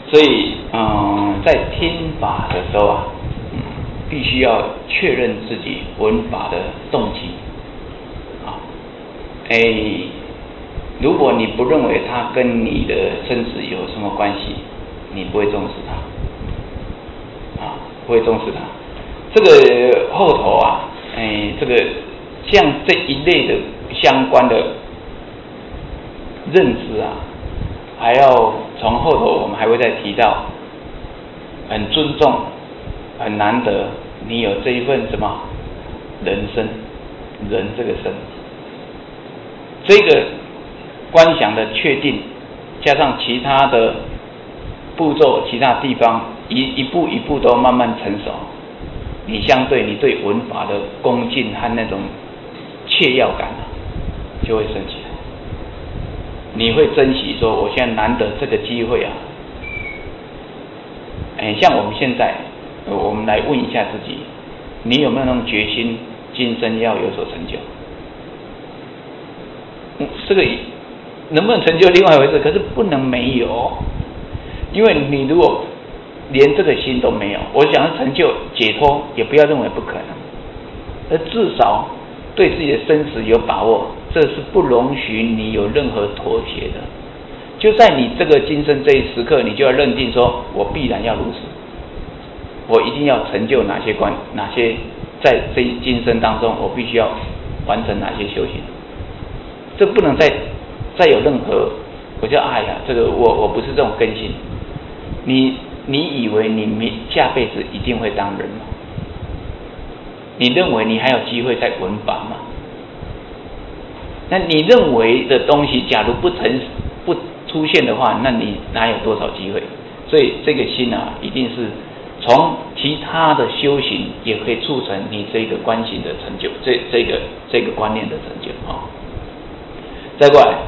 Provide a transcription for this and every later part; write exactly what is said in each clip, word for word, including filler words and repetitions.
所以，嗯，在听法的时候啊，嗯，必须要确认自己闻法的动机。啊，哎，如果你不认为它跟你的生死有什么关系，你不会重视它，啊，不会重视它。这个后头啊，哎，这个像这一类的相关的认知啊，还要从后头我们还会再提到，很尊重，很难得，你有这一份什么人生，人这个生，这个观想的确定，加上其他的步骤，其他地方一一步一步都慢慢成熟，你相对你对闻法的恭敬和那种切要感啊，就会升起来。你会珍惜说，我现在难得这个机会啊，哎，像我们现在，我们来问一下自己，你有没有那种决心，今生要有所成就？嗯，这个能不能成就另外一回事，可是不能没有，因为你如果连这个心都没有，我想要成就解脱，也不要认为不可能，而至少对自己的生死有把握，这是不容许你有任何妥协的。就在你这个今生这一时刻，你就要认定说，我必然要如此，我一定要成就哪些关，哪些在这一今生当中，我必须要完成哪些修行。这不能再再有任何，我就哎呀，这个我我不是这种根性。你你以为你明下辈子一定会当人吗？你认为你还有机会再闻法吗？那你认为的东西，假如不成不出现的话，那你哪有多少机会？所以这个心啊，一定是从其他的修行也可以促成你这个观行的成就，这这个这个观念的成就啊、哦。再过来，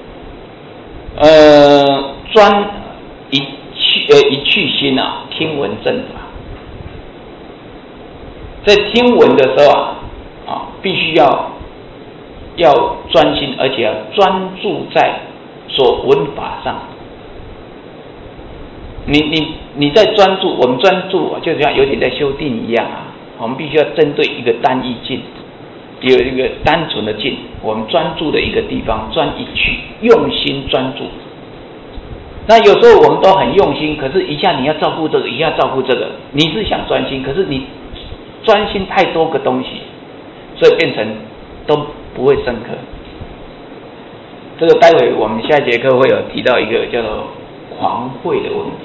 呃，专一去呃一去心啊，听闻正法。在听闻的时候啊，啊，必须要要专心，而且要专注在所闻法上。你你你在专注，我们专注就像有点在修定一样啊。我们必须要针对一个单一境，有一个单纯的境，我们专注的一个地方，专一去，用心专注。那有时候我们都很用心，可是一下你要照顾这个，一下照顾这个，你是想专心，可是你专心太多个东西，所以变成都不会深刻。这个待会我们下一节课会有提到一个叫做狂慧的问题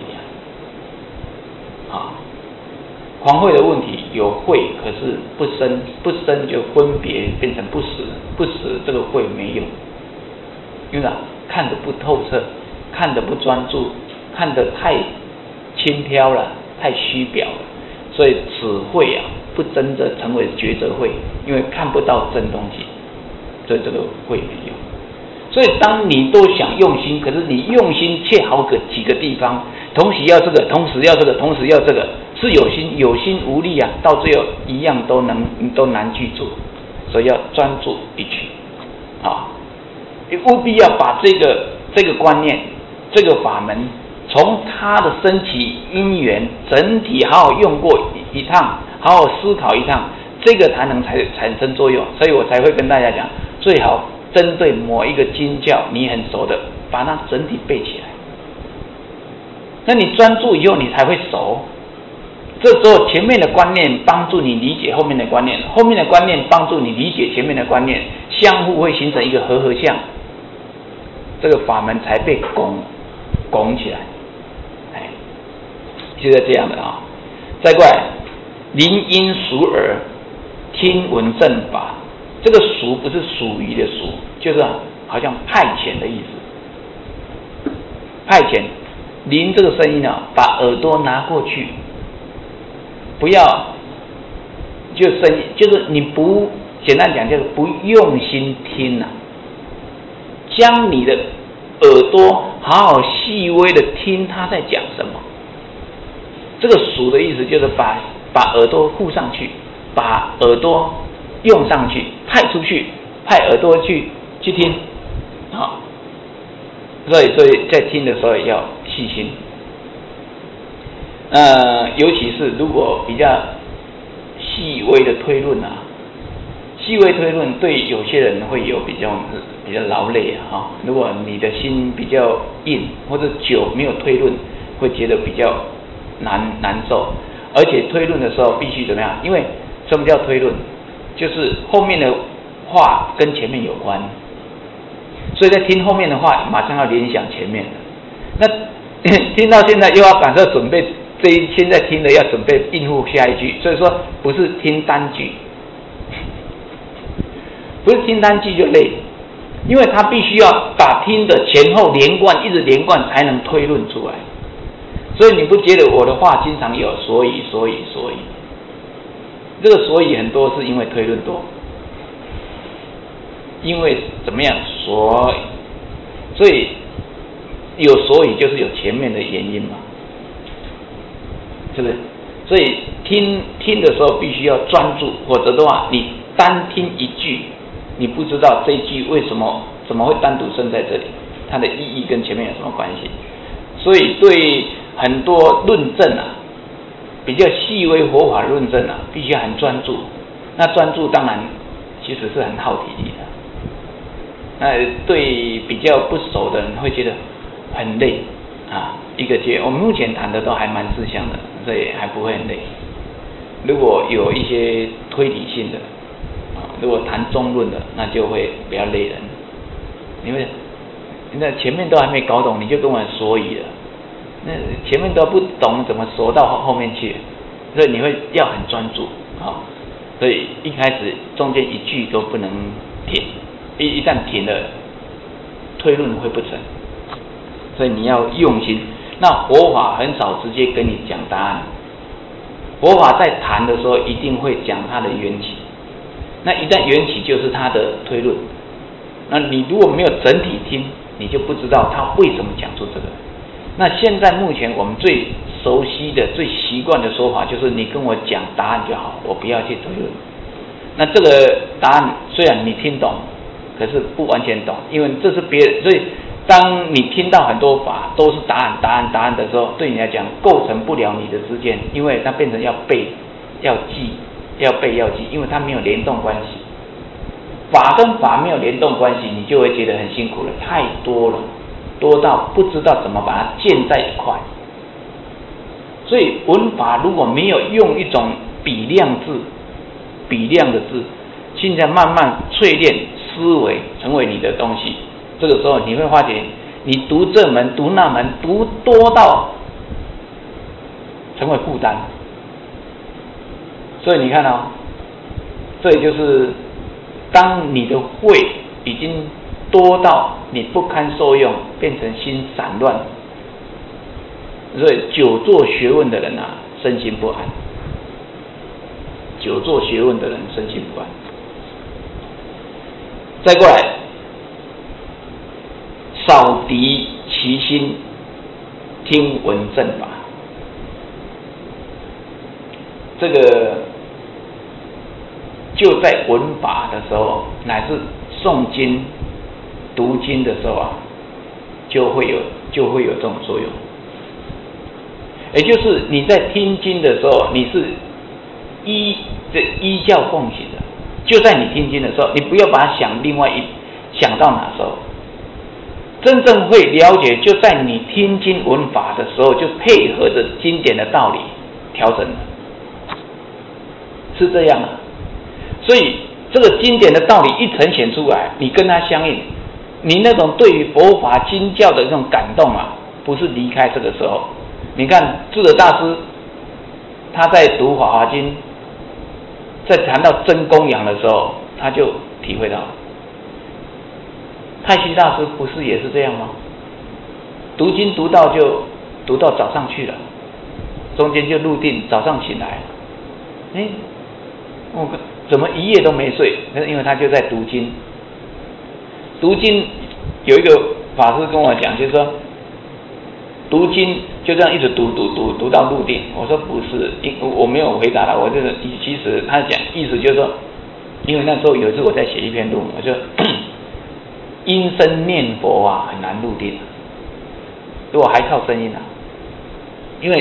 啊，狂慧的问题有慧，可是不生，不生就分别变成不实，不实这个慧没用，因为啊看得不透彻，看得不专注，看得太轻飘了，太虚表了，所以此慧啊不真的成为觉者慧，因为看不到真东西，所以这个慧没用。所以当你都想用心，可是你用心切好个几个地方，同时要这个，同时要这个，同时要这个，是有心有心无力啊，到最后一样都能都难去做，所以要专注一去啊，你务必要把这个这个观念，这个法门，从它的升起因缘整体好好用过一趟，好好思考一趟，这个才能才产生作用。所以我才会跟大家讲，最好针对某一个经教你很熟的，把它整体背起来。那你专注以后，你才会熟。这时候前面的观念帮助你理解后面的观念，后面的观念帮助你理解前面的观念，相互会形成一个和合相，这个法门才被拱拱起来。哎，就是这样的啊。再过来，聆音熟耳，听闻正法。这个属不是属于的属，就是好像派遣的意思。派遣，聆这个声音啊，把耳朵拿过去，不要就声音，就是你不简单讲就是不用心听啊，将你的耳朵好好细微的听他在讲什么。这个属的意思就是把把耳朵护上去，把耳朵用上去，派出去，派耳朵去去听，好，所以所以在听的时候要细心， 呃，尤其是如果比较细微的推论啊，细微推论对有些人会有比较比较劳累啊、哦。如果你的心比较硬或者久没有推论，会觉得比较难难受。而且推论的时候必须怎么样？因为什么叫推论？就是后面的话跟前面有关，所以在听后面的话，马上要联想前面的。那听到现在又要赶快准备这一现在听的要准备应付下一句，所以说不是听单句，不是听单句就累，因为他必须要把听的前后连贯，一直连贯才能推论出来。所以你不觉得我的话经常有所以所以所以？这个所以很多是因为推论多，因为怎么样？所以，所以有所以就是有前面的原因嘛，是不是？所以听听的时候必须要专注，否则的话，你单听一句，你不知道这一句为什么怎么会单独生在这里，它的意义跟前面有什么关系？所以对很多论证啊，比较细微佛法论证啊，必须很专注。那专注当然其实是很耗体力的。那对比较不熟的人会觉得很累啊。一个节，我们目前谈的都还蛮吃香的，所以还不会很累。如果有一些推理性的啊，如果谈中论的，那就会比较累人。因为那前面都还没搞懂，你就跟我所以了。那前面都不懂，怎么说到后面去？所以你会要很专注啊、哦。所以一开始中间一句都不能停，一一旦停了，推论会不成。所以你要用心。那佛法很少直接跟你讲答案，佛法在谈的时候一定会讲它的缘起。那一旦缘起就是它的推论。那你如果没有整体听，你就不知道他为什么讲出这个。那现在目前我们最熟悉的、最习惯的说法就是，你跟我讲答案就好，我不要去推论。那这个答案虽然你听懂，可是不完全懂，因为这是别人。所以当你听到很多法都是答案、答案、答案的时候，对你来讲构成不了你的知见，因为它变成要背、要记、要背、要记，因为它没有联动关系。法跟法没有联动关系，你就会觉得很辛苦了，太多了，多到不知道怎么把它建在一块。所以文法如果没有用一种比量字、比量的字，现在慢慢淬炼思维成为你的东西，这个时候你会发觉，你读这门、读那门，读多到成为负担。所以你看哦，这也就是当你的慧已经多到你不堪受用，变成心散乱，所以久做学问的人啊，身心不安。久做学问的人身心不安。再过来，扫涤其心，听闻正法。这个就在闻法的时候，乃至诵经、读经的时候啊，就会有就会有这种作用。也就是你在听经的时候，你是依这依教奉行的。就在你听经的时候，你不要把它想另外一想到哪时候，真正会了解，就在你听经闻法的时候，就配合着经典的道理调整了，是这样啊。所以这个经典的道理一呈现出来，你跟它相应，你那种对于佛法经教的这种感动啊，不是离开这个时候。你看智者大师他在读《法华经》，在谈到真供养的时候，他就体会到了。太虚大师不是也是这样吗？读经读到就读到早上去了，中间就入定，早上醒来，哎，我怎么一夜都没睡？那因为他就在读经。读经有一个法师跟我讲，就是说，读经就这样一直读读读读到入定。我说不是，我没有回答了。我就是其实他讲意思就是说，因为那时候有一次我在写一篇论文，我就音声念佛啊很难入定，如果还靠声音啊，因为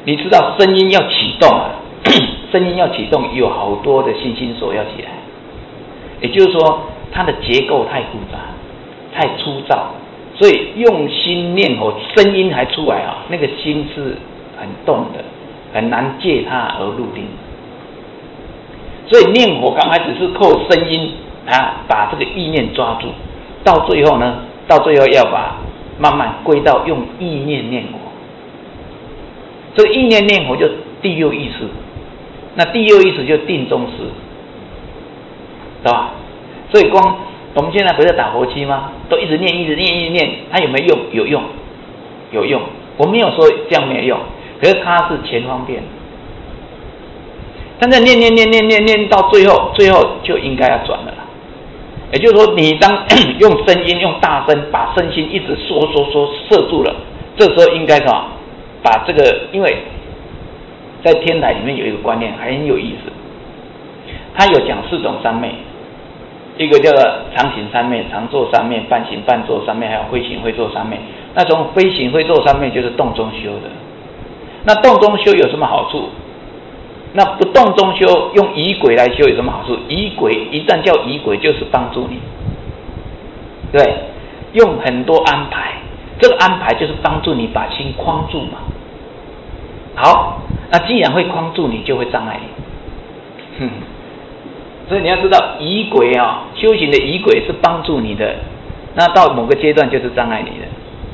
你知道声音要启动啊，声音要启动有好多的心心所要起来，也就是说它的结构太复杂太粗糙，所以用心念佛声音还出来啊，那个心是很动的，很难借它而入定。所以念佛刚开始是靠声音啊，把这个意念抓住，到最后呢，到最后要把慢慢归到用意念念佛。这个意念念佛就第六意识，那第六意识就定中识，对吧？所以光我们现在不是打佛七吗？都一直念，一直念，一直念，它有没有用？有用，有用。我没有说这样没有用，可是它是前方便。但是念念念念念念到最后，最后就应该要转了啦。也就是说，你当用声音、用大声把身心一直缩缩缩摄住了，这时候应该什么？把这个，因为在天台里面有一个观念很有意思，他有讲四种三昧，一个叫做常行三昧、常坐三昧、半行半坐三昧，还有非行非坐三昧。那种非行非坐三昧就是动中修的。那动中修有什么好处？那不动中修，用仪轨来修有什么好处？仪轨一旦叫仪轨，就是帮助你，对，用很多安排，这个安排就是帮助你把心框住嘛。好，那既然会框住你，就会障碍你。哼，所以你要知道，仪轨啊，修行的仪轨是帮助你的，那到某个阶段就是障碍你的。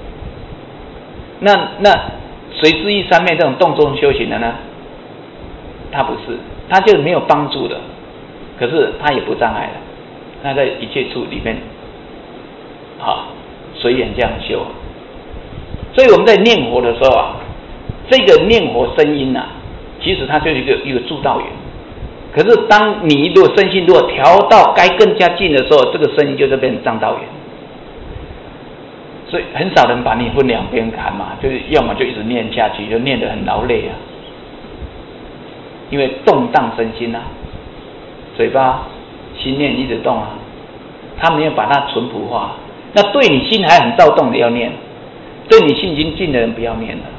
那那随之一三昧这种动中修行的呢？它不是，它就是没有帮助的，可是它也不障碍了。那在一切处里面，好，随缘这样修。所以我们在念佛的时候啊，这个念佛声音啊，其实它就是一个一个助道源。可是当你如果身心如果调到该更加近的时候，这个声音就会变成障道源。所以很少人把你分两边看嘛，就是要么就一直念下去，就念得很劳累啊。因为动荡身心啊，嘴巴心念一直动啊，他没有把它淳朴化。那对你心还很躁动的要念，对你心已经静的人不要念了。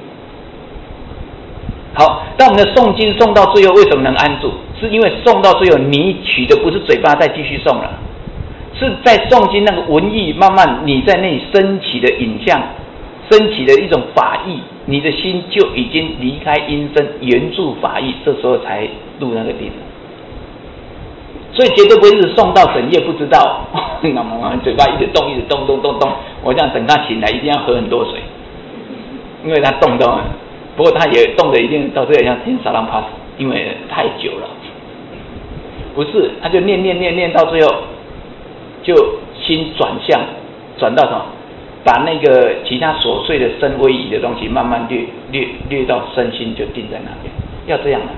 好，当我们的诵经诵到最后，为什么能安住？是因为诵到最后，你取的不是嘴巴再继续诵了，是在诵经那个文意慢慢你在那里升起的影像，升起的一种法意，你的心就已经离开音声，圆住法意，这时候才入那个定了。所以绝对不会是诵到整夜不知道，嘴巴一直动，一直动动动动。我这样等他醒来，一定要喝很多水，因为他动动了。不过他也动的一定到这个像天沙浪 pass， 因为太久了。不是，他就念念念念到最后，就心转向，转到什么？把那个其他琐碎的身微仪的东西慢慢略略略到身心就定在那边，要这样的。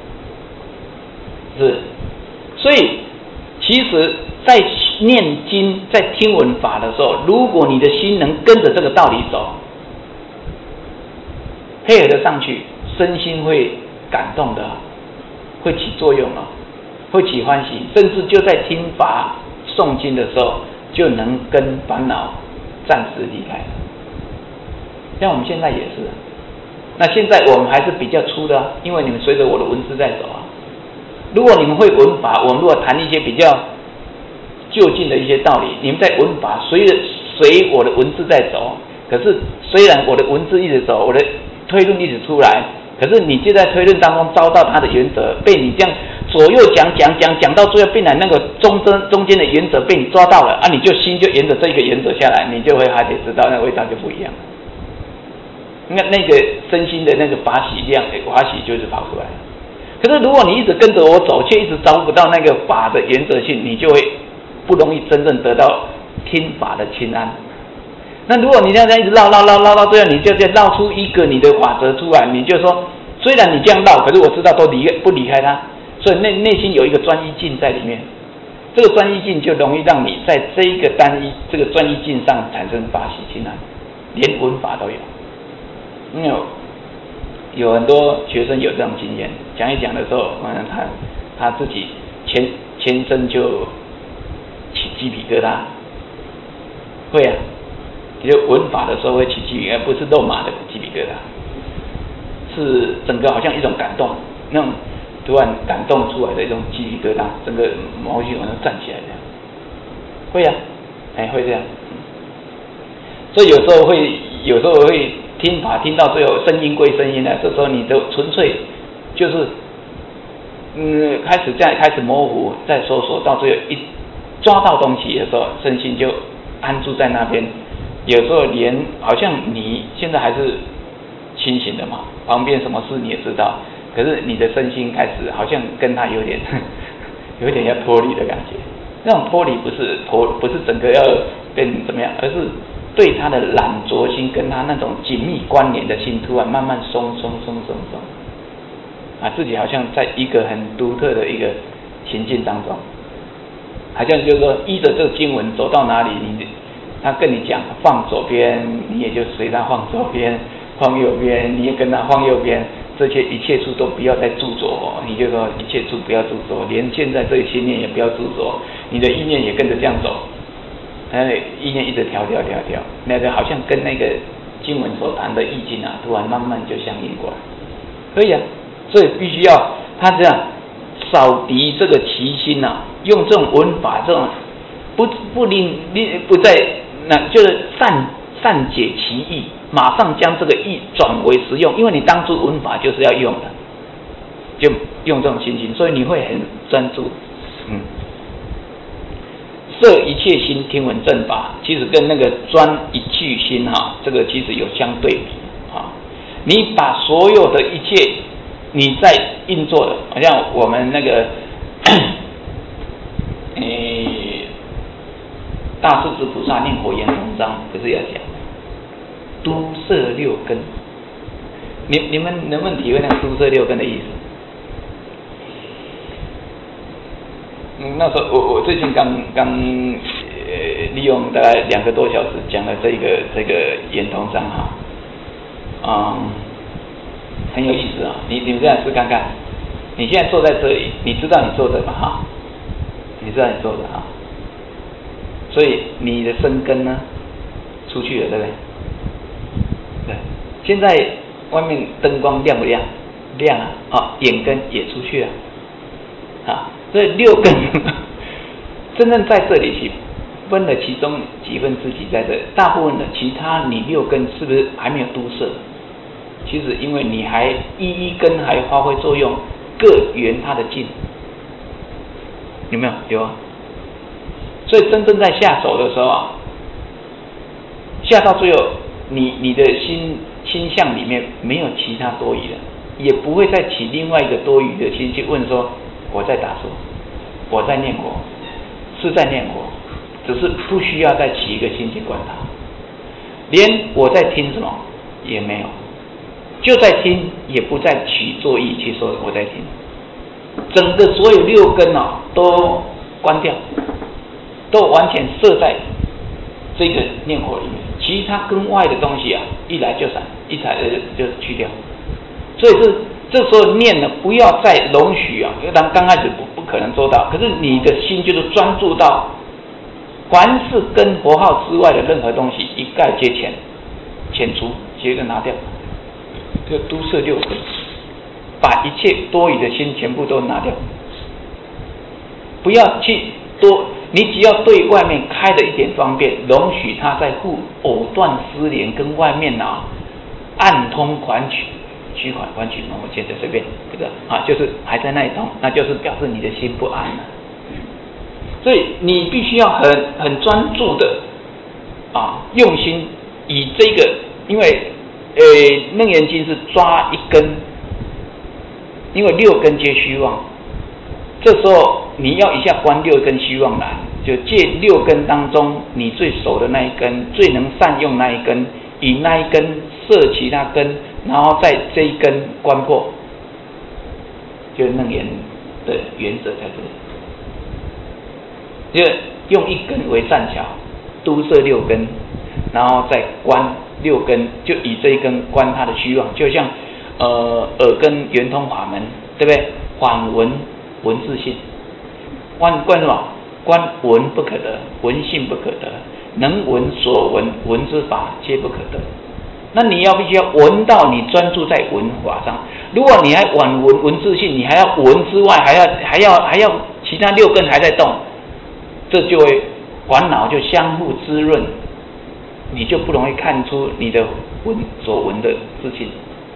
是，所以其实在念经在听闻法的时候，如果你的心能跟着这个道理走，配合得上去，身心会感动的，会起作用啊，会起欢喜，甚至就在听法诵经的时候，就能跟烦恼暂时离开。像我们现在也是，那现在我们还是比较粗的、啊，因为你们随着我的文字在走啊。如果你们会文法，我们如果谈一些比较就近的一些道理，你们在文法随着随我的文字在走，可是虽然我的文字一直走，我的推论一直出来，可是你就在推论当中遭到它的原则，被你这样左右讲讲讲讲到最后，变成那个中间中间的原则被你抓到了啊，你就心就沿着这个原则下来，你就会还得知道那个味道就不一样。那那个身心的那个法喜量，法喜就是跑出来了。可是如果你一直跟着我走，却一直找不到那个法的原则性，你就会不容易真正得到听法的清安。那如果你这样一直绕绕绕绕到最后，你就再绕出一个你的法则出来，你就说，虽然你这样绕，可是我知道都离不离开它，所以内内心有一个专一境在里面。这个专一境就容易让你在这一个单一这个专一境上产生法喜清安，连文法都有。因为有很多学生有这种经验，讲一讲的时候，他他自己前前身就起鸡皮疙瘩，会啊。就文法的时候会起鸡皮疙瘩，不是肉麻的鸡皮疙瘩， 是整个好像一种感动，那种突然感动出来的一种鸡皮疙瘩，整个毛细孔都站起来的，会啊，哎会这样，所以有时候会有时候会听法听到最后声音归声音了，这时候你的纯粹就是嗯开始这样开始模糊，再搜索到最后一抓到东西的时候，身心就安住在那边，有时候连好像你现在还是清醒的嘛，旁边什么事你也知道，可是你的身心开始好像跟他有点有点要脱离的感觉。那种脱离不是脱，不是整个要变怎么样，而是对他的懒惰心跟他那种紧密关联的心，突然慢慢松松松松松，啊，自己好像在一个很独特的一个情境当中，好像就是说依着这个经文走到哪里，你他跟你讲放左边，你也就随他放左边。放右边，你也跟他放右边，这些一切处都不要再著作，你就说一切处不要著作，连现在这个心念也不要著作，你的意念也跟着这样走，哎，意念一直调调调调，那个好像跟那个经文所谈的意境啊，突然慢慢就相应过来，可以啊，所以必须要他这样扫涤这个其心啊，用这种文法，这种不不令不再那就是善善解其意。马上将这个意转为实用，因为你当初文法就是要用的，就用这种心情，所以你会很专注。嗯，摄一切心听闻正法，其实跟那个专一句心哈，这个其实有相对比啊。你把所有的一切你在运作的，好像我们那个，诶，大势至菩萨念佛圆通章不是要讲？都摄六根，你你们能不能体会那个都摄六根的意思？嗯，那时候我我最近刚刚呃利用大概两个多小时讲了这个这个圆通章哈，嗯，很有意思啊。你你们这样试看看，你现在坐在这里，你知道你坐着嘛哈？你知道你坐着哈？所以你的身根呢出去了，对不对？对，现在外面灯光亮不亮？亮啊！啊、哦，眼根也出去了啊，所以六根真正在这里去分了其中几分之几在这，大部分的其他你六根是不是还没有都摄？其实因为你还一一根还发挥作用，各圆它的劲，有没有？有啊。所以真正在下手的时候啊，下到最后。你你的心心相里面没有其他多余的，也不会再起另外一个多余的心去问说我在打坐，我在念佛，是在念佛，只是不需要再起一个心去管它，连我在听什么也没有，就在听也不再起作意去说我在听，整个所有六根啊都关掉，都完全摄在这个念佛里面。其他跟外的东西啊，一来就闪，一来就去掉。所以这这时候念呢，不要再容许啊，当刚开始不不可能做到，可是你的心就是专注到，凡是跟佛号之外的任何东西，一概皆遣，遣除，接着拿掉，就都摄六根，把一切多余的心全部都拿掉，不要去多。你只要对外面开了一点方便，容许它在互藕断丝连，跟外面啊暗通款曲，取款款曲嘛，我现在随便这个啊，就是还在那一通，那就是表示你的心不安了。所以你必须要很很专注的啊，用心以这个，因为呃楞严经是抓一根，因为六根皆虚妄。这时候你要一下观六根虚妄来，就借六根当中你最熟的那一根，最能善用那一根，以那一根摄其他根，然后在这一根观破，就楞严的原则在这里，就用一根为善巧，都摄六根，然后再观六根，就以这一根观它的虚妄，就像呃耳根圆通法门，对不对？缓闻闻自性，观观什么？观闻不可得，闻性不可得，能闻所闻闻之法皆不可得。 那你要必须要闻到，你专注在闻法上。如果你还闻闻闻自性，你还要闻之外，还要还要还要其他六根还在动，这就会烦恼就相互滋润，你就不容易看出你的闻所闻的自性。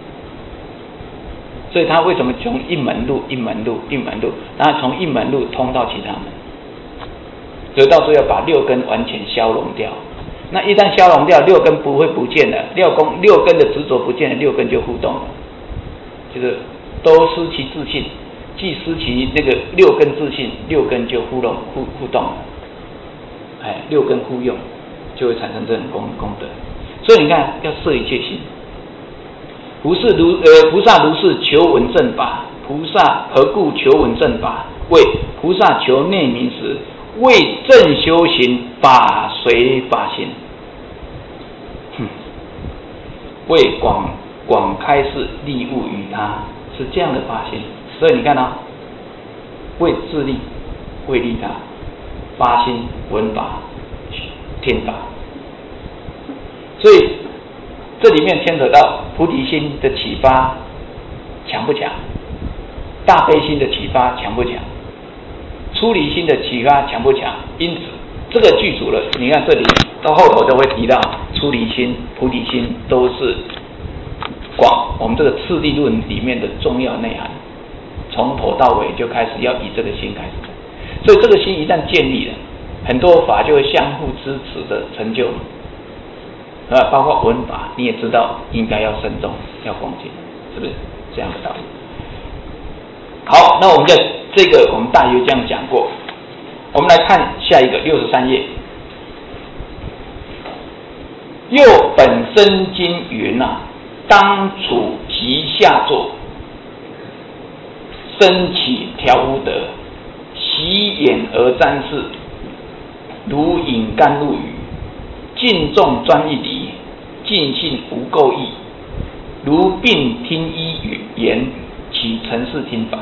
所以他为什么从一门路一门路一门路，然后从一门路通到其他门，所以到时候要把六根完全消融掉。那一旦消融掉，六根不会不见了，六根六根的执着不见了，六根就互动了，就是都失其自性，既失其那个六根自性，六根就互动互互动了，哎，六根互用，就会产生这种功功德。所以你看，要摄一切心。不是如呃菩萨如是求闻正法，菩萨何故求闻正法？为菩萨求内明时，为正修行，法随法行。哼，为广广开示利物于他，是这样的发心。所以你看啊、哦，为自利，为利他，发心闻法听法。所以这里面牵扯到菩提心的启发强不强，大悲心的启发强不强，出离心的启发强不强。因此这个具足了，你看这里到后头都会提到出离心、菩提心都是广我们这个次第论里面的重要内涵，从头到尾就开始要以这个心开始。所以这个心一旦建立了，很多法就会相互支持的成就。呃，包括闻法，你也知道应该要慎重，要恭敬，是不是这样的道理？好，那我们在这个我们大约这样讲过，我们来看下一个六十三页。又本生经云啊，当处极下座，升起调伏德，洗眼而瞻视，如饮甘露雨。尽众专一理，尽性无垢意，如并听一言，起尘世听法。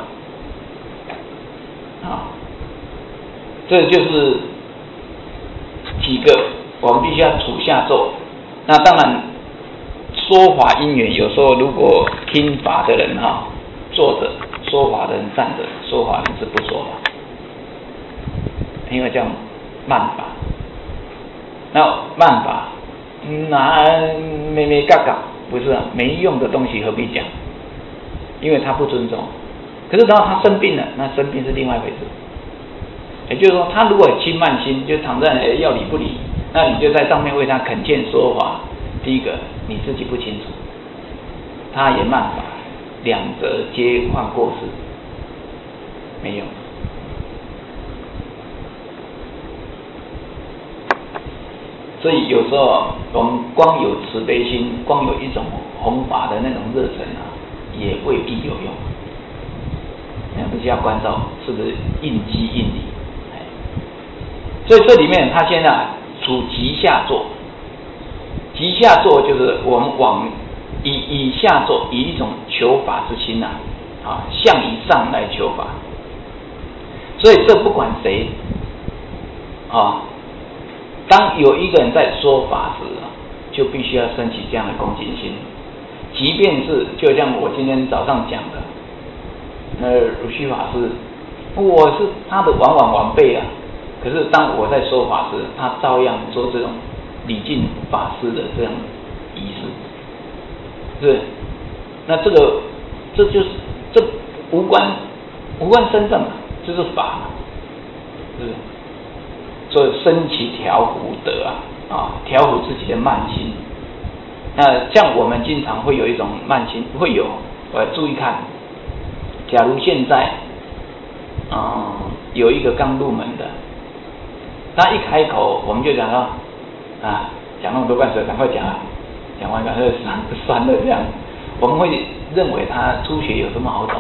啊，这就是几个我们必须要处下座。那当然，说法因缘，有时候如果听法的人哈、啊、坐着，说法的人站着，说法人是不说法，因为叫慢法。那慢法，那咩咩嘎嘎，不是、啊、没用的东西何必讲？因为他不尊重。可是等到他生病了，那生病是另外一回事。也就是说，他如果轻慢心，就躺在那里要理不理，那你就在上面为他恳切说法。第一个，你自己不清楚，他也慢法，两者皆患过失，没用。所以有时候我们光有慈悲心，光有一种弘法的那种热忱啊，也未必有用。那必须要关照是不是应机应理。所以这里面他现在处极下座，极下座就是我们往以以下座，以一种求法之心呐、啊，啊，向以上来求法。所以这不管谁啊。当有一个人在说法时啊，就必须要升起这样的恭敬心，即便是就像我今天早上讲的，那如虚法师，我是他的晚晚晚辈啊，可是当我在说法时，他照样做这种礼敬法师的这样仪式，是，那这个这就是这无关无关身正嘛，这是法嘛，是不是？所以升起调伏德啊，啊，调伏自己的慢心。那像我们经常会有一种慢心，会有，呃，注意看，假如现在啊、嗯、有一个刚入门的，他一开口我们就讲到啊，讲那么多干什么？赶快讲啊，讲完赶快算算了这样，我们会认为他初学有什么好懂？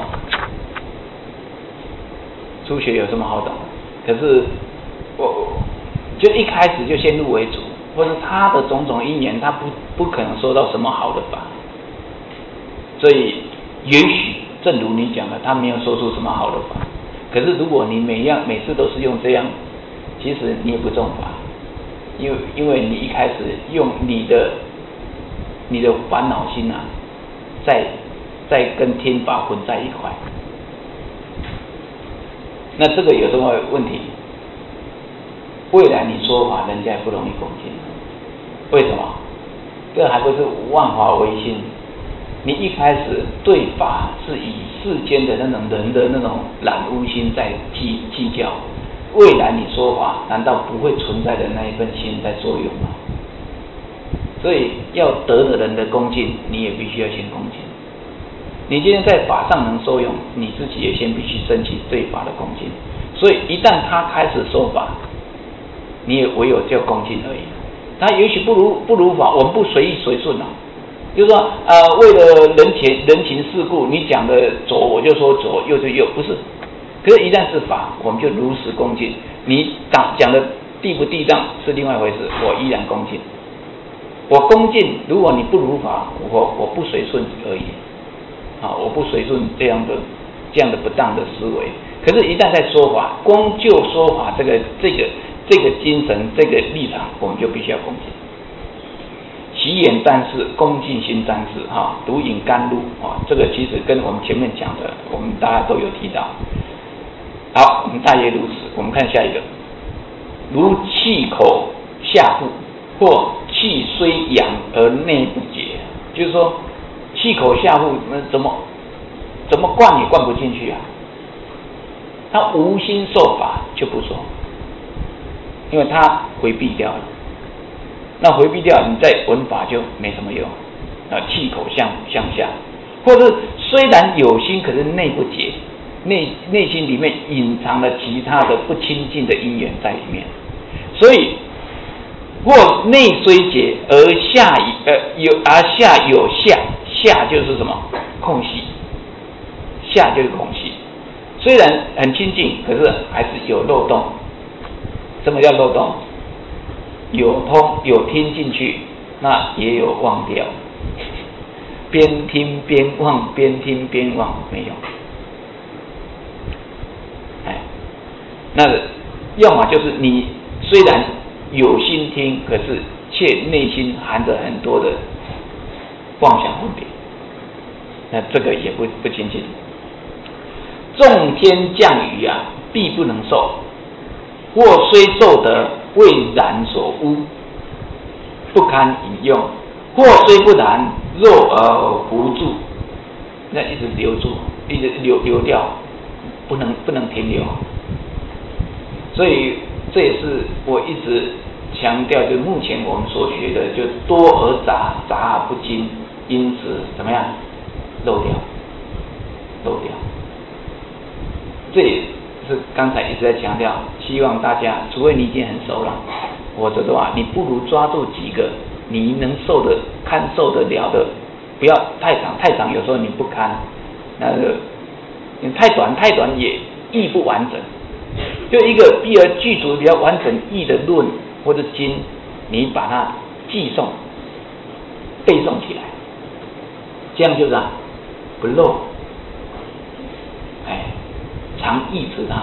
初学有什么好懂？可是我就一开始就先入为主，或者他的种种因缘，他不不可能说到什么好的法，所以也许正如你讲的，他没有说出什么好的法。可是如果你每样每次都是用这样，其实你也不中法，因为因为你一开始用你的你的烦恼心啊，在在跟天法混在一块。那这个有什么问题？未来你说法，人家也不容易恭敬。为什么？这还不是万法唯心？你一开始对法是以世间的那种人的那种染污心在计计较，未来你说法，难道不会存在的那一份心在作用吗？所以要得的人的恭敬，你也必须要先恭敬。你今天在法上能受用，你自己也先必须升起对法的恭敬。所以一旦他开始说法，你也唯有叫恭敬而已。他也许不如不如法，我们不随意随顺啊。就是说，呃，为了人情人情世故，你讲的左我就说左，右就右，不是。可是，一旦是法，我们就如实恭敬。你讲讲的地不地当是另外一回事，我依然恭敬。我恭敬，如果你不如法，我我不随顺而已。啊，我不随顺这样的这样的不当的思维。可是，一旦在说法，光就说法这个这个这个精神这个立场，我们就必须要恭敬。习言但是恭敬心但是哈，独饮甘露啊，这个其实跟我们前面讲的，我们大家都有提到。好，我们大约如此。我们看下一个，如气口下腹，或气虽扬而内不结，就是说气口下腹，那怎么怎么灌也灌不进去啊？他无心受法就不说，因为他回避掉了。那回避掉，你再闻法就没什么用啊，气口向向下，或者虽然有心，可是内不结，内内心里面隐藏了其他的不清净的因缘在里面，所以或内虽结而下呃有而下有下，下就是什么空隙，下就是空隙，虽然很清净，可是还是有漏洞。什么叫漏洞？有通有听进去，那也有忘掉，边听边忘，边听边忘，没有。哎，那要么就是你虽然有心听，可是却内心含着很多的妄想分别，那这个也不不清净。众天降雨啊，必不能受，或虽受得，为然所污，不堪饮用；或虽不然，肉而不住，那一直留住，一直流流掉，不能不能停留。所以这也是我一直强调，就目前我们所学的，就多而杂，杂而不精，因此怎么样漏掉，漏掉。这也是刚才一直在强调，希望大家，除非你已经很熟了，否则的话，你不如抓住几个你能受的、堪受得了的，不要太长，太长有时候你不堪，那个你太短，太短也意不完整。就一个必而具足比较完整义的论或者经，你把它记诵、背诵起来，这样就是啊不漏，哎。常抑制它，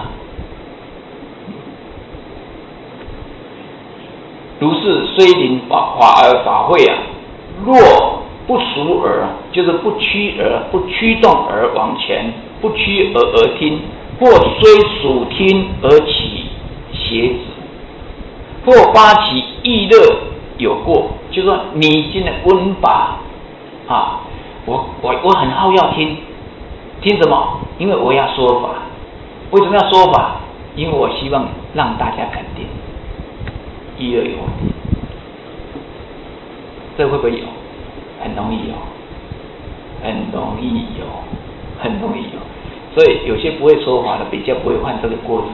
如是虽临法法而法会啊，若不熟而，就是不屈而不驱动而往前，不屈而而听，或虽属听而起邪子，或发起意乐有过，就是说你今天闻法啊，我我我很好要听，听什么？因为我要说法。为什么要说法？因为我希望让大家肯定，意乐有问题，这会不会有？很容易有，很容易有，很容易有。所以有些不会说法的，比较不会犯这个过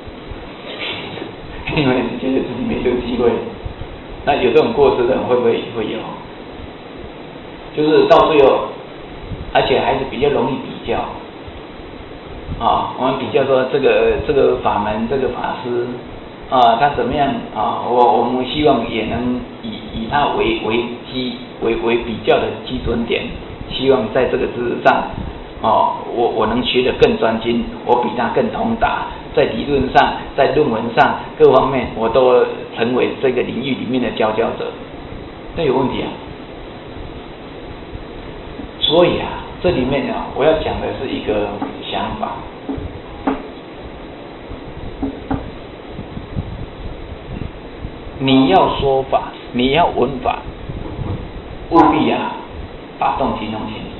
失，因为觉得自己没这个机会。那有这种过失的人会不会会有？就是到最后，而且还是比较容易比较。啊，我们比较说这个这个法门，这个法师啊，他怎么样啊？我我们希望也能以以他为为基为为比较的基准点，希望在这个知识上，哦，我我能学得更专精，我比他更通达，在理论上，在论文上各方面，我都成为这个领域里面的佼佼者，这有问题啊？ 所以啊，这里面啊，我要讲的是一个想法。你要说法，你要闻法，务必啊，把动机弄清楚。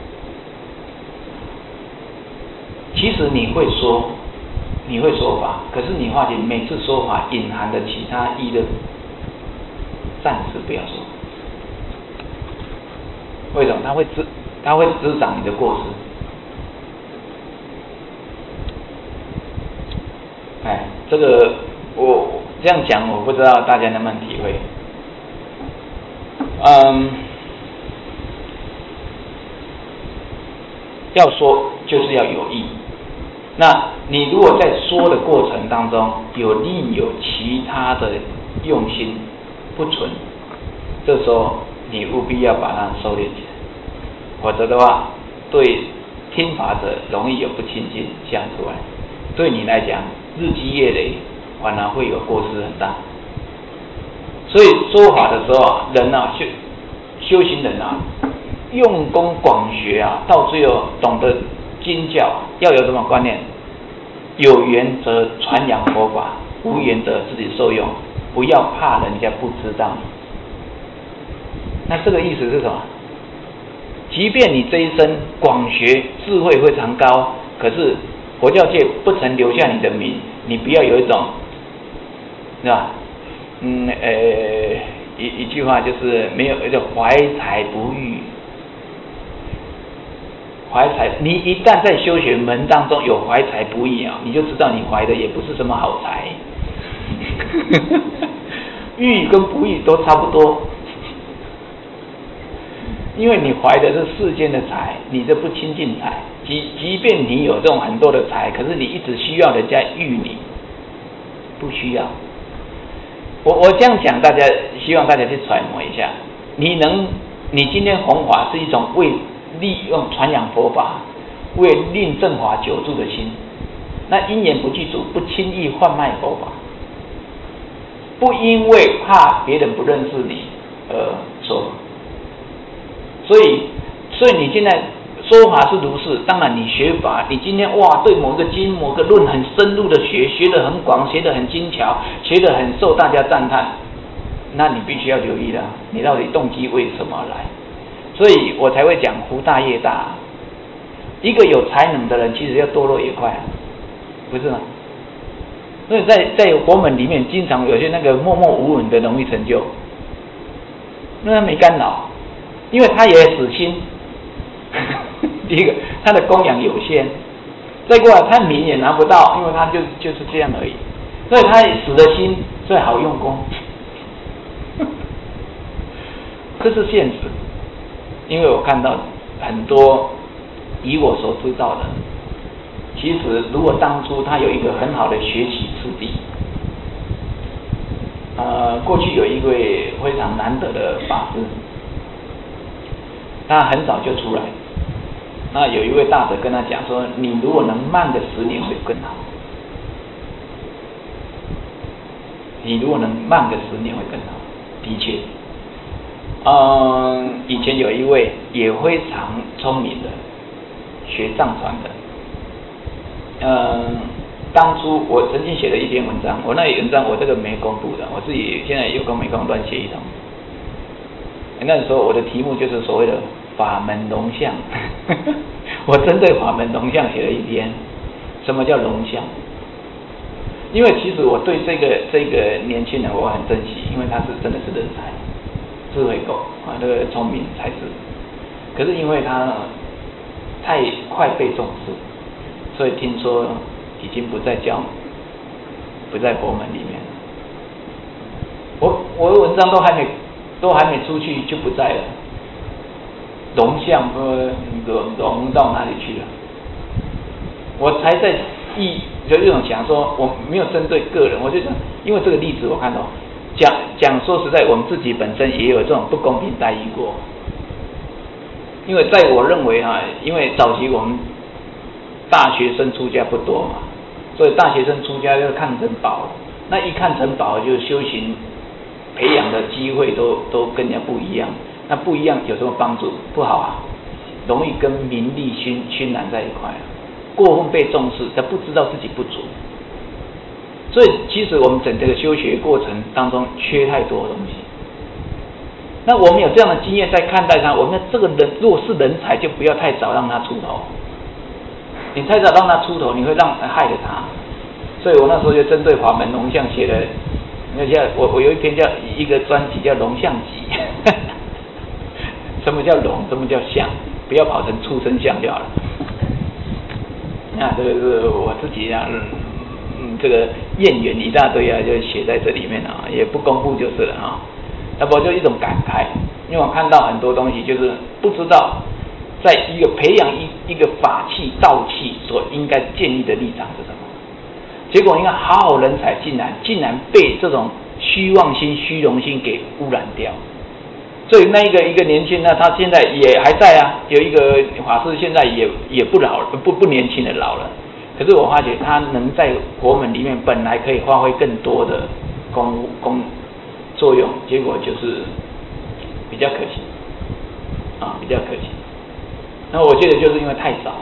其实你会说，你会说法，可是你发现每次说法隐含的其他意论，暂时不要说。为什么？它会滋，它会滋长你的过失。哎，这个我这样讲，我不知道大家能不能体会。嗯，要说就是要有意。那你如果在说的过程当中有另有其他的用心不纯，这时候你务必要把它收敛起来，否则的话，对听法者容易有不亲近相出来，对你来讲日积月累，反而会有过失很大。所以说法的时候啊，人啊修修行人啊，用功广学啊，到最后懂得经教，要有什么观念？有缘则传扬佛法，无缘则自己受用，不要怕人家不知道。那这个意思是什么？即便你这一生广学，智慧非常高，可是佛教界不曾留下你的名，你不要有一种，是吧？嗯，呃，一一句话就是没有，叫怀才不遇。怀才，你一旦在修学门当中有怀才不遇啊，你就知道你怀的也不是什么好才，遇跟不遇都差不多，因为你怀的是世间的财，你这不亲近财，即即便你有这种很多的财，可是你一直需要人家遇你，不需要。我我这样讲，大家希望大家去揣摩一下，你能，你今天弘法是一种为利用传扬佛法，为令正法久住的心，那因缘不具足，不轻易贩卖佛法，不因为怕别人不认识你而说。所以，所以你现在说法是如是，当然你学法，你今天哇对某个经某个论很深入的学，学得很广，学得很精巧，学得很受大家赞叹，那你必须要留意了，你到底动机为什么而来？所以我才会讲福大业大。一个有才能的人，其实要堕落也快啊，不是吗？所以在在佛门里面，经常有些那个默默无闻的容易成就，因为他没干扰，因为他也死心。第一个，他的供养有限；再过来，他名也拿不到，因为他就就是这样而已。所以他死了心，最好用功。这是现实。因为我看到很多以我所知道的，其实如果当初他有一个很好的学习次第，呃，过去有一位非常难得的法师，他很早就出来，那有一位大德跟他讲说，你如果能慢个十年会更好，你如果能慢个十年会更好，的确。嗯，以前有一位也非常聪明的学藏传的，嗯，当初我曾经写了一篇文章，我那文章我这个没公布的，我自己现在有空没空乱写一通。那时候我的题目就是所谓的法门龙象，我针对法门龙象写了一篇，什么叫龙象？因为其实我对这个这个年轻人我很珍惜，因为他是真的是人才。智慧够啊，这个聪明才智，可是因为他太快被重视，所以听说已经不在教，不在佛门里面。我我的文章都还没都还没出去就不在了，龙象呃龙到哪里去了？我才在意有一种想说，我没有针对个人，我就想，因为这个例子我看到。讲讲说实在，我们自己本身也有这种不公平待遇过。因为在我认为哈，因为早期我们大学生出家不多嘛，所以大学生出家要看成宝，那一看成宝就修行培养的机会都都跟人家不一样，那不一样有什么帮助？不好啊， 容易跟名利熏熏染在一块，过分被重视，他不知道自己不足。所以其实我们整个修学过程当中缺太多的东西。那我们有这样的经验在看待他，我们这个人如果是人才，就不要太早让他出头。你太早让他出头，你会让害了他。所以我那时候就针对法门龙象写的，那叫我我有一篇叫一个专辑叫龙象集。什么叫龙？什么叫象？不要跑成畜生象就好了。那这个是我自己啊，嗯，这个谚语一大堆啊，就写在这里面啊，也不公布就是了啊。要不就一种感慨，因为我看到很多东西，就是不知道在一个培养一一个法器道器所应该建立的立场是什么。结果你看，好好人才竟然竟然被这种虚妄心、虚荣心给污染掉。所以那一个一个年轻呢，他现在也还在啊，有一个法师现在也也不老了，不不年轻的老了。可是我发觉他能在佛门里面本来可以发挥更多的功功作用，结果就是比较可惜啊，比较可惜。那我觉得就是因为太早，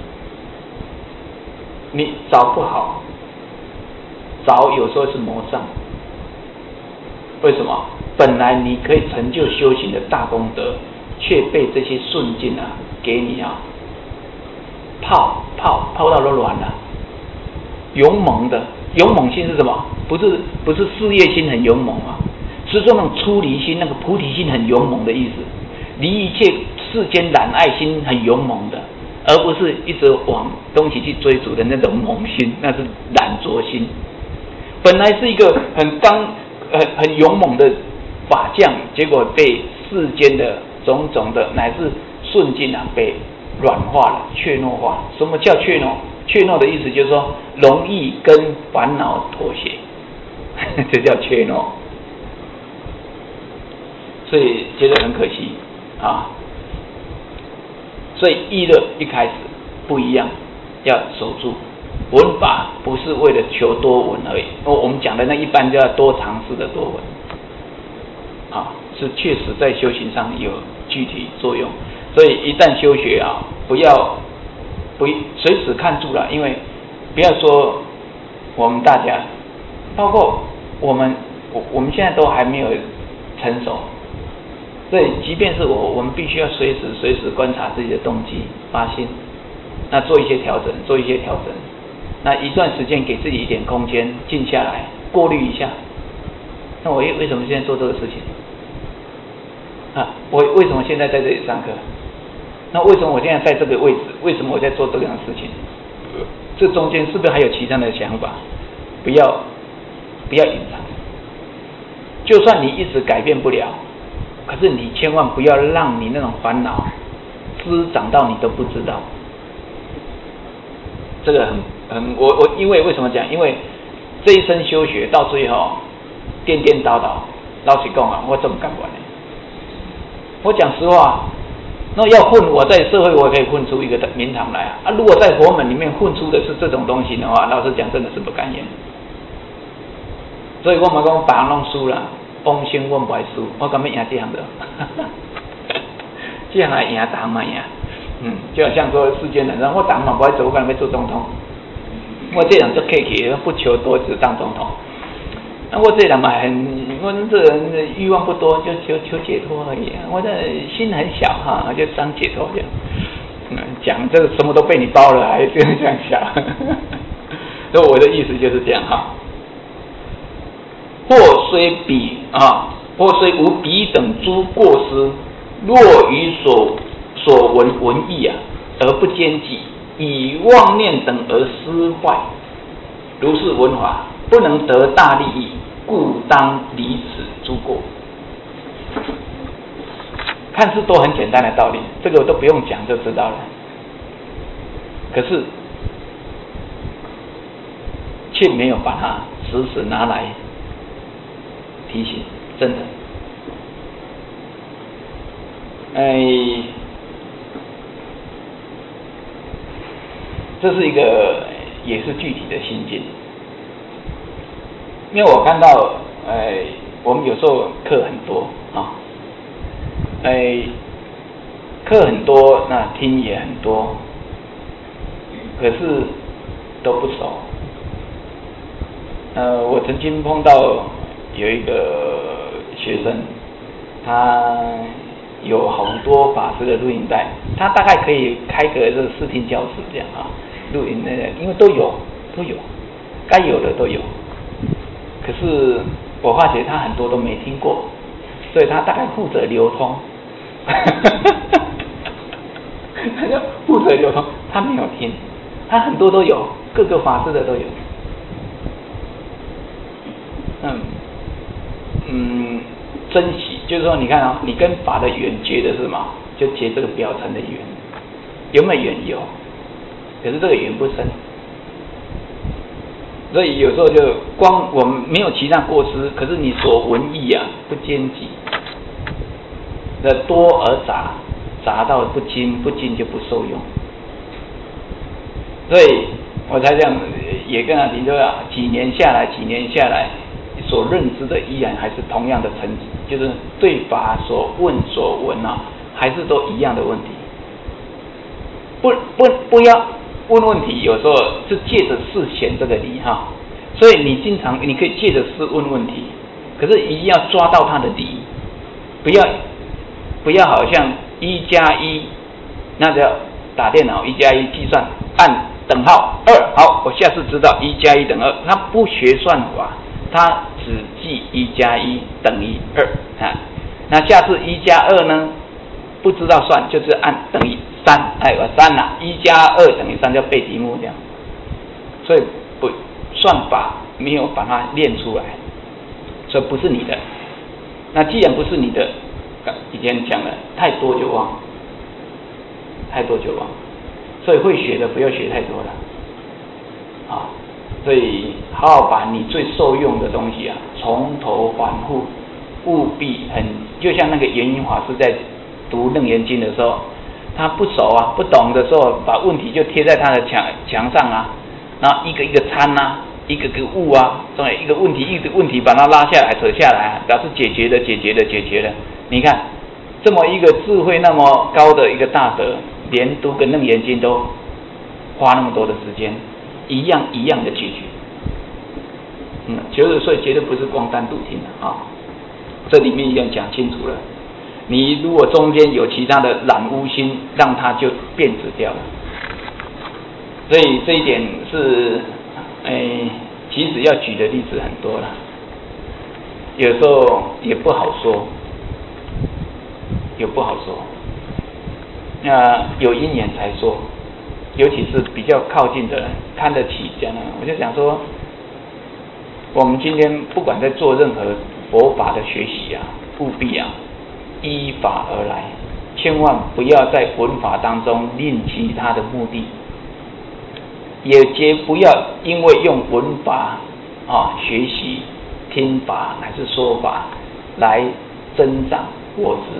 你找不好，找有时候是魔障。为什么？本来你可以成就修行的大功德，却被这些顺境啊给你啊泡泡泡到都软了。勇猛的勇猛心是什么？不是不是事业心很勇猛啊，是这种出离心，那个菩提心很勇猛的意思，离一切世间染爱心很勇猛的，而不是一直往东西去追逐的那种猛心，那是染浊心。本来是一个很刚很很勇猛的法将，结果被世间的种种的乃至顺境啊被软化了、怯懦化。什么叫怯懦？怯懦的意思就是说容易跟烦恼妥协，这叫怯懦。所以觉得很可惜啊。所以意乐一开始不一样，要守住。闻法不是为了求多闻而已，我们讲的那一般叫多尝试的多闻，啊，是确实在修行上有具体作用。所以一旦修学啊，不要不随时看住了，因为不要说我们大家，包括我们我我们现在都还没有成熟，所以即便是我，我们必须要随时随时观察自己的动机发心，那做一些调整，做一些调整。那一段时间给自己一点空间，静下来，过滤一下。那我为什么现在做这个事情？啊，我为什么现在在这里上课？那为什么我现在在这个位置？为什么我在做这样的事情？这中间是不是还有其他的想法？不要不要隐藏。就算你一直改变不了，可是你千万不要让你那种烦恼滋长到你都不知道。这个很很，我我因为为什么讲？因为这一生修学到最后颠颠倒倒，老实讲啊，我怎么敢管呢？我讲实话，那要混，我在社会我可以混出一个名堂来啊。啊，如果在佛门里面混出的是这种东西的话，老实讲，真的是不甘愿。所以我嘛讲，别人拢输啦，往生我不会输，我敢要赢这样的，这样来赢，大行嘛赢。嗯，就好像说世间人，我党嘛不爱做，我干嘛要做总统？我这人就客气，不求多，只当总统。那我这人嘛很，我这人的欲望不多，就求求解脱而已。我的心很小哈，就当解脱这样。嗯，讲这个什么都被你包了，还这样这样想。所以我的意思就是这样哈。或虽彼啊，或虽无彼等诸过失，若于所所闻闻义啊，而不坚记，以妄念等而失坏，如是闻法，不能得大利益，故当离此诸过。看似都很简单的道理，这个我都不用讲就知道了。可是却没有把它时时拿来提醒，真的。哎，这是一个也是具体的心境，因为我看到，哎，我们有时候课很多啊，哎， 课很多，那听也很多，可是都不熟。呃，我曾经碰到有一个学生，他有好多法师的录音带，他大概可以开个这视听教室这样啊，录音那个，因为都有都有，该有的都有。可是我发觉他很多都没听过，所以他大概负责流通，他就负责流通，他没有听，他很多都有，各个法师的都有。嗯嗯，珍惜就是说，你看啊、哦，你跟法的缘结的是什么？就结这个表层的缘，有没有缘？有，可是这个缘不深。所以有时候就光我们没有其他过失，可是你所闻意啊不兼济，那多而杂，杂到不精，不精就不受用。所以我才这样也跟他提说啊，几年下来，几年下来，所认知的依然还是同样的层次，就是对法所问所闻啊，还是都一样的问题。不不不要。问问题有时候是借着事显这个理哈，所以你经常你可以借着事问问题，可是一定要抓到它的理，不要不要好像一加一，那就要打电脑一加一计算按等号二，好，我下次知道一加一等二，他不学算法，他只记一加一等于二啊，那下次一加二呢，不知道算就是按等于三，哎，我三啦，一加二等于三，叫背题目这样，所以不算法没有把它练出来，所以不是你的。那既然不是你的，以前讲了，太多就忘，太多就忘，所以会学的不要学太多了，啊，所以好好把你最受用的东西啊，从头反复，务必很，就像那个圆云法师在读《楞严经》的时候。他不熟啊，不懂的时候，把问题就贴在他的墙墙上啊，然后一个一个参啊，一个个悟啊，对，一个问题一个问题把它拉下来扯下来，表示解决的解决的解决了。你看，这么一个智慧那么高的一个大德，连读个楞严经都花那么多的时间，一样一样的解决。嗯，就是所以绝对不是光单独听的啊，这里面已经讲清楚了。你如果中间有其他的染污心，让它就变质掉了。所以这一点是，哎，其实要举的例子很多了，有时候也不好说，也不好说。那有因缘才说，尤其是比较靠近的人，看得起这样的，我就想说，我们今天不管在做任何佛法的学习啊，务必啊。依法而来，千万不要在闻法当中另其他的目的，也绝不要因为用闻法啊学习听法乃至说法来增长我执，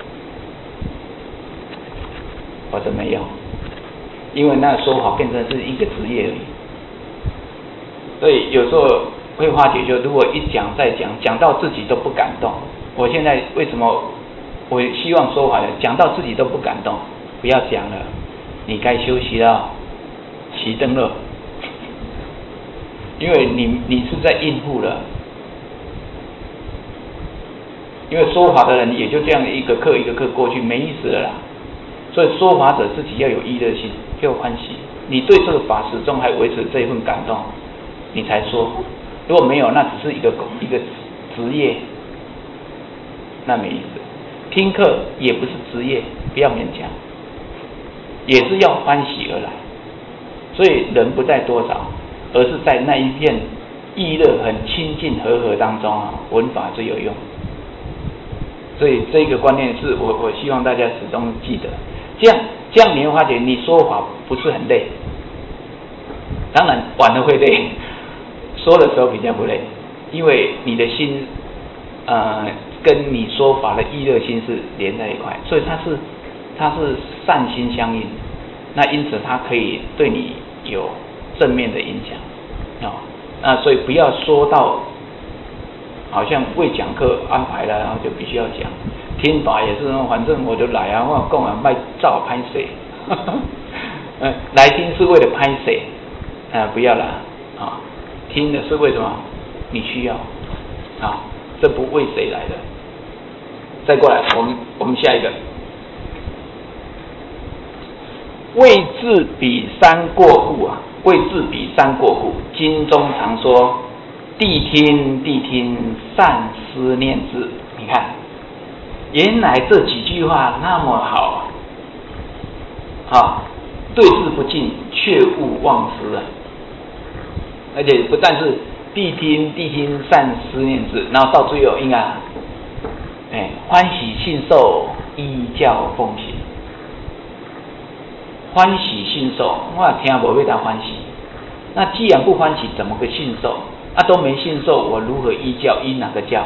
或者没有，因为那个说法变成是一个职业而已。所以有时候会发觉，就如果一讲再讲，讲到自己都不感动。我现在为什么我希望说法呢？讲到自己都不感动，不要讲了，你该休息了，熄灯了，因为你你是在应付了，因为说法的人也就这样一个课一个课过去，没意思了啦。所以说法者自己要有意乐心，要有欢喜，你对这个法始终还维持这一份感动，你才说。如果没有，那只是一个一个职业。那没意思，听课也不是职业，不要勉强，也是要欢喜而来。所以人不在多少，而是在那一片意乐很亲近和合当中啊，闻法最有用。所以这个观念是我我希望大家始终记得，这样这样你会发觉你说法不是很累，当然晚了会累，说的时候比较不累，因为你的心呃。跟你说法的意乐心是连在一块，所以它是它是善心相应，那因此它可以对你有正面的影响啊、哦。那所以不要说到好像为讲课安排了，然后就必须要讲， 听法也是，反正我就来啊，我讲啊，卖照拍谁，嗯，来听是为了拍谁，啊，不要啦，啊，听的是为什么？你需要，啊，这不为谁来的。再过来，我们我们下一个，未至彼山过户啊，未至彼山过户。经中常说，谛听谛听，善思念之。你看，原来这几句话那么好啊，啊，对治不尽，却勿忘失啊。而且不但是谛听谛听，善思念之，然后到最后应该，哎，欢喜信受，依教奉行。欢喜信受，我听不为他欢喜。那既然不欢喜，怎么个信受？啊，都没信受，我如何依教？依哪个教？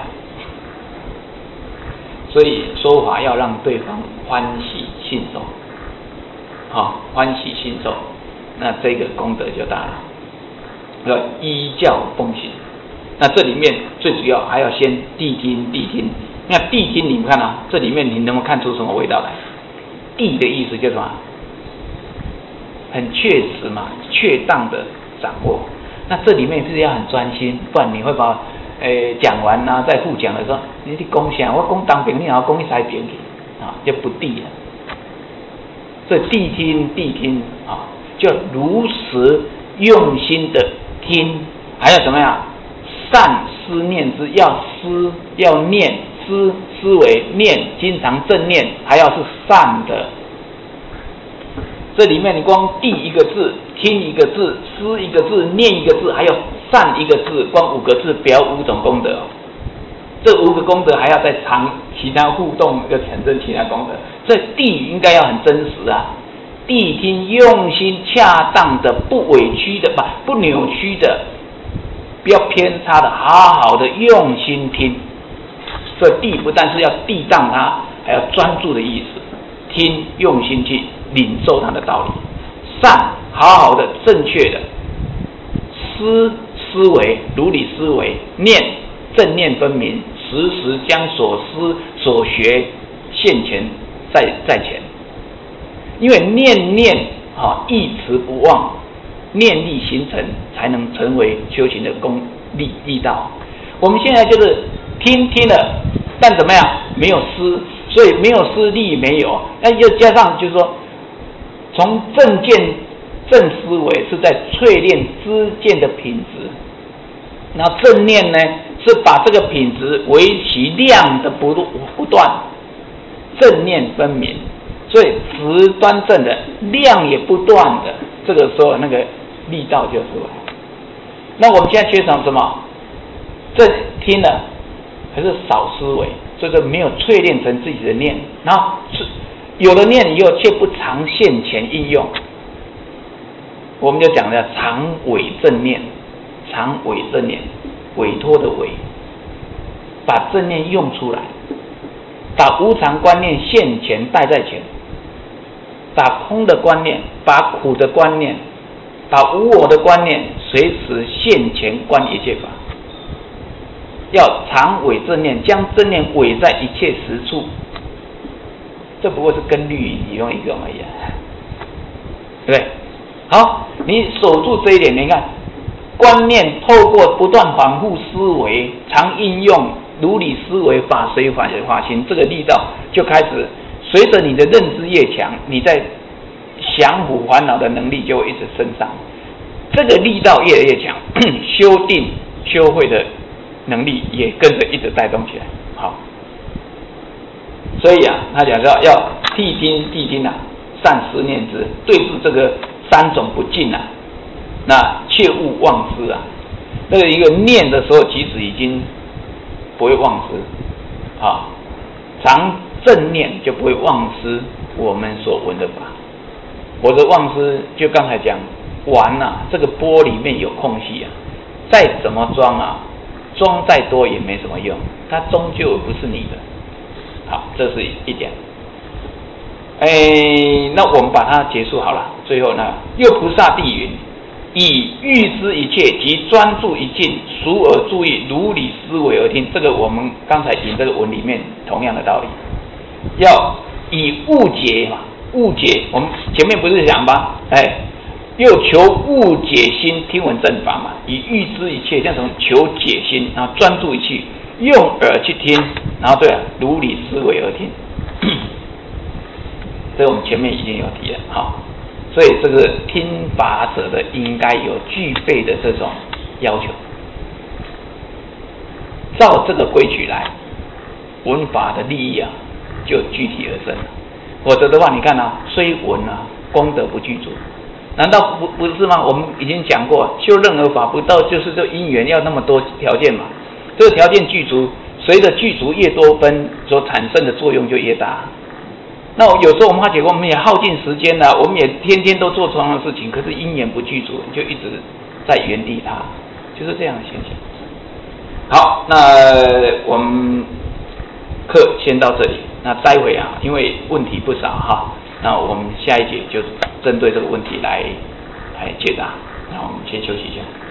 所以说法要让对方欢喜信受，好、哦，欢喜信受，那这个功德就大了。要依教奉行，那这里面最主要还要先谛听谛听。那谛听，你们看啊，这里面你能够看出什么味道来？谛的意思就是什么？很确实嘛，确当的掌握。那这里面是要很专心，不然你会把诶讲完啊，在复讲的时候，你去讲啥？我讲当兵，你好讲去西边去啊，就不谛了。所以谛听谛听啊，就如实用心的听，还要怎么样？善思念之，要思要念思思维念，经常正念，还要是善的。这里面你光谛一个字，听一个字，思一个字，念一个字，还有善一个字，光五个字表五种功德。这五个功德还要再藏其他互动，要产生其他功德。这谛应该要很真实啊，谛听用心恰当的，不委屈的，不不扭曲的，不要偏差的，好好的用心听。所以谛不但是要谛当它，还要专注的意思，听用心去领受它的道理。善好好的正确的思思维，如理思维，念正念分明，时时将所思所学现前在在前。因为念念啊，一词不忘，念力形成，才能成为修行的功力力道。我们现在就是听听了，但怎么样？没有思，所以没有思力没有。那又加上就是说，从正见正思维是在淬炼知见的品质，然后正念呢是把这个品质为其量的不不断，正念分明，所以值端正的，量也不断的，这个时候那个力道就出来。那我们现在缺少什么？正听了，可是少思维，所以说没有淬炼成自己的念，然后有了念以后却不常现前应用。我们就讲的常委正念，常委正念，委托的委，把正念用出来，把无常观念现前带在前，把空的观念，把苦的观念，把无我的观念随时现前观一切法。要常委正念，将正念委在一切实处。这不过是跟律仪其中一个而已、啊，对不对？好，你守住这一点，你看观念透过不断反复思维，常应用如理思维，法随法也法行，这个力道就开始随着你的认知越强，你在降伏烦恼的能力就会一直升上，这个力道越来越强，修定修慧的能力也跟着一直带动起来。好，所以啊，他讲说要谛听谛听啊，善思念之，对治这个三种不净啊，那切勿忘失啊。那个一个念的时候，其实已经不会忘失啊，常正念就不会忘失我们所闻的法。我的忘失，就刚才讲完了、啊，这个钵里面有空隙啊，再怎么装啊，装再多也没什么用，它终究不是你的。好，这是一点。哎，那我们把它结束好了。最后呢，又菩萨地云：以欲知一切及专注一境，熟而注意，如理思维而听。这个我们刚才引这个文里面同样的道理。 要以物解嘛，物解。我们前面不是讲吗？哎，又求物解心，听闻正法嘛，以预知一切，像什么求解心，然后专注一去，用耳去听，然后对啊，如理思维而听。这我们前面已经有提了，好，所以这个听法者的应该有具备的这种要求，照这个规矩来，闻法的利益啊，就具体而生了。否则的话，你看啊，虽闻啊，功德不具足，难道不不是吗？我们已经讲过，修任何法不到就是这因缘要那么多条件嘛，这个条件具足，随着具足越多分，所产生的作用就越大。那有时候我们发觉我们也耗尽时间了，我们也天天都做同样的事情，可是因缘不具足，就一直在原地踏，就是这样的现象。好，那我们课先到这里。那待会啊，因为问题不少哈，那我们下一节就针对这个问题来来解答。那我们先休息一下。